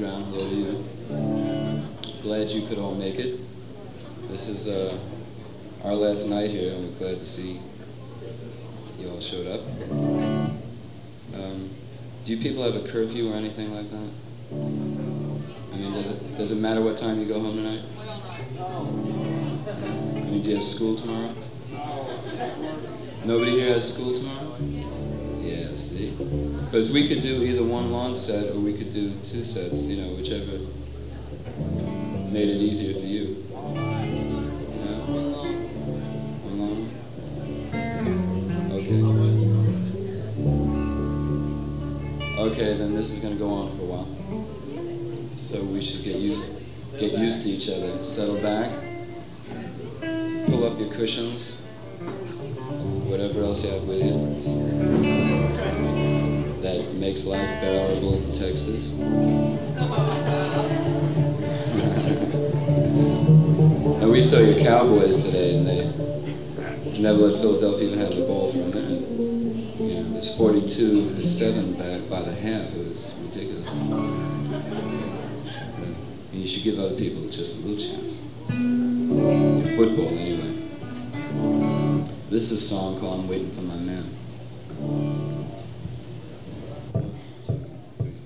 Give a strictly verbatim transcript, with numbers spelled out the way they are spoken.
ground. Hello to you. Glad you could all make it. This is uh, our last night here, and we're glad to see you all showed up. Um, do you people have a curfew or anything like that? I mean, does it does it matter what time you go home tonight? I mean, do you have school tomorrow? Nobody here has school tomorrow? Yeah, see? Because we could do either one long set or we could do two sets, you know, whichever made it easier for you. Yeah? One long. One long? Okay. Okay, then this is going to go on for a while. So we should get used get used to each other. Settle back. Pull up your cushions. Whatever else you have with you that makes life bearable in Texas. And we saw your Cowboys today, and they never let Philadelphia even have the ball for a minute. You know, it was forty-two to seven back by the half. It was ridiculous. And you should give other people just a little chance. In football, anyway. This is a song called I'm Waiting for My Man.